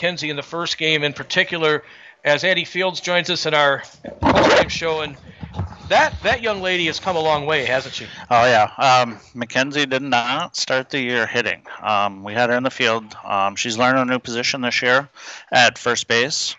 McKenzie in the first game in particular, as Andy Fields joins us in our post-game show. And that young lady has come a long way, hasn't she? Oh, yeah. Mackenzie did not start the year hitting. We had her in the field. She's learning a new position this year at first base.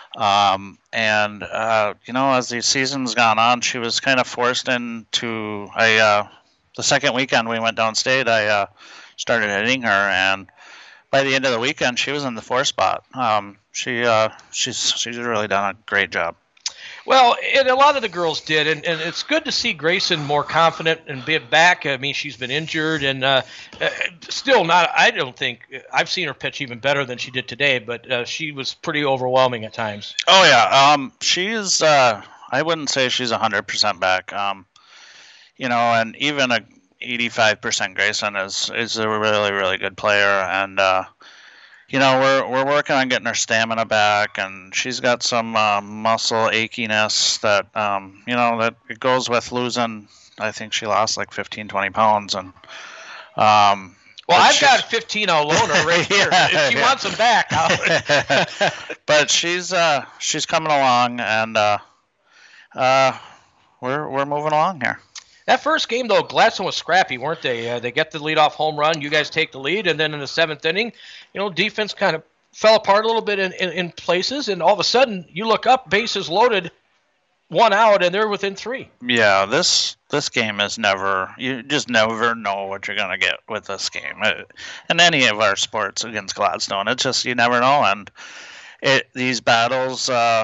As the season's gone on, she was kind of forced into the second weekend we went downstate, I started hitting her, and by the end of the weekend, she was in the 4 spot. She's really done a great job. Well, and a lot of the girls did, and it's good to see Grayson more confident and be back. I mean, she's been injured, and still not. I don't think I've seen her pitch even better than she did today, but she was pretty overwhelming at times. Oh yeah, she's. I wouldn't say she's 100% back. And even a 85% Grayson is a really, really good player, and we're working on getting her stamina back, and she's got some muscle achiness that that it goes with losing. I think she lost like 15-20 pounds, and I've got 15 I'll loan her right here. If she wants them back, but she's coming along, and we're moving along here. That first game, though, Gladstone was scrappy, weren't they? They get the leadoff home run. You guys take the lead, and then in the 7th inning, defense kind of fell apart a little bit in places, and all of a sudden you look up, bases loaded, 1 out, and they're within 3. Yeah, this game is you just never know what you're going to get with this game. In any of our sports against Gladstone, it's just you never know, and these battles,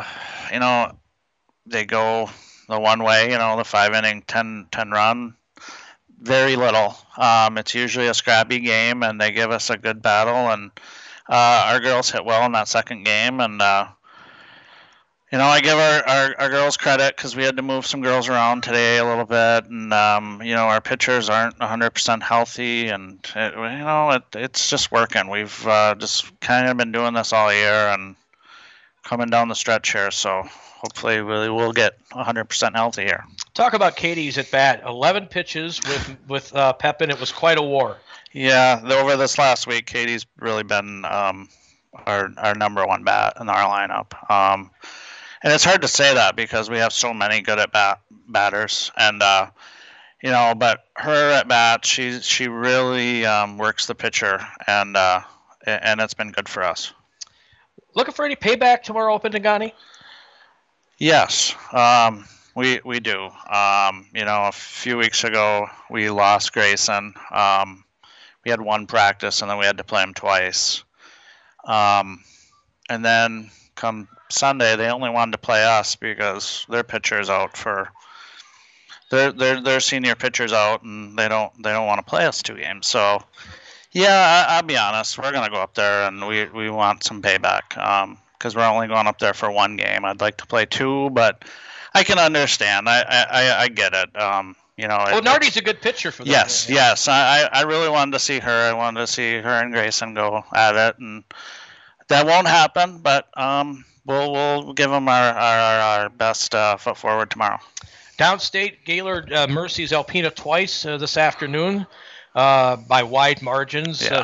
they go the one way, the 5-inning, 10 run, very little. It's usually a scrappy game, and they give us a good battle, and our girls hit well in that second game, and I give our girls credit because we had to move some girls around today a little bit, and our pitchers aren't 100% healthy, and it's just working. We've just kind of been doing this all year and coming down the stretch here, so hopefully we'll get 100% healthy here. Talk about Katie's at bat. 11 pitches with Pepin. It was quite a war. Yeah, over this last week, Katie's really been our number one bat in our lineup. And it's hard to say that because we have so many good at batters, and but her at bat, she really works the pitcher, and it's been good for us. Looking for any payback tomorrow up in Negaunee? Yes, we do. A few weeks ago we lost Grayson. We had one practice and then we had to play him twice. And then come Sunday they only wanted to play us because their pitcher's out for their senior pitcher's out, and they don't want to play us 2 games. So yeah, I'll be honest, we're gonna go up there and we want some payback. Because we're only going up there for 1 game. I'd like to play 2, but I can understand. I get it. Nardi's a good pitcher for them. Yes. I really wanted to see her. I wanted to see her and Grayson go at it, and that won't happen. But we'll give them our best foot forward tomorrow. Downstate, Gaylord Mercy's Alpena twice this afternoon by wide margins. Yeah.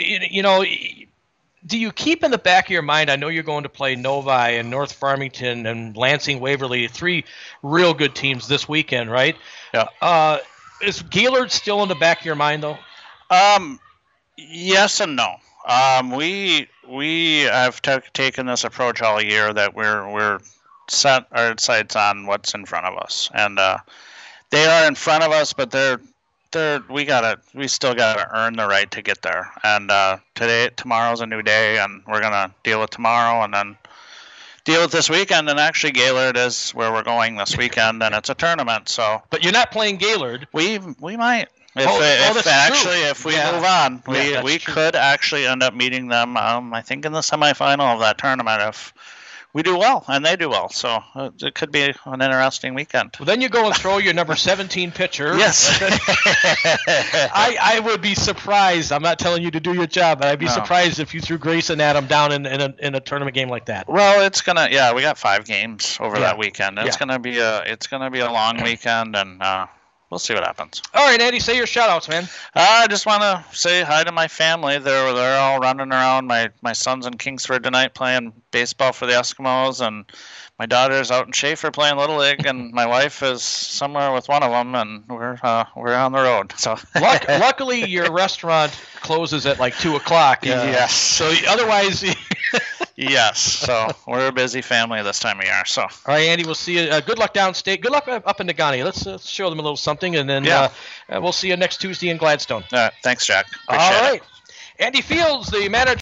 Do you keep in the back of your mind, I know you're going to play Novi and North Farmington and Lansing Waverly, 3 real good teams this weekend, right? Yeah. Is Gaylord still in the back of your mind, though? Yes and no. We have taken this approach all year that we're set our sights on what's in front of us, and they are in front of us, but we still gotta earn the right to get there. And tomorrow's a new day, and we're gonna deal with tomorrow, and then deal with this weekend. And actually, Gaylord is where we're going this weekend, and it's a tournament. So, but you're not playing Gaylord. We might. If we move on, we could actually end up meeting them. I think in the semifinal of that tournament if we do well and they do well. So it could be an interesting weekend. Well, then you go and throw your number 17 pitcher. Yes. I would be surprised. I'm not telling you to do your job, but I'd be surprised if you threw Grayson at him down in a tournament game like that. Well, we got 5 games over that weekend. It's gonna be a long weekend, and we'll see what happens. All right, Andy, say your shout-outs, man. I just want to say hi to my family. They're all running around. My son's in Kingsford tonight playing baseball for the Eskimos, and my daughter's out in Schaefer playing Little League, and my wife is somewhere with one of them, and we're on the road. So luckily, your restaurant closes at like 2:00. Yes. So otherwise. Yes. So we're a busy family this time of year. So. All right, Andy. We'll see you. Good luck downstate. Good luck up in Negaunee. Let's show them a little something, and then we'll see you next Tuesday in Gladstone. Thanks, Jack. Appreciate All right. it. Andy Fields, the manager.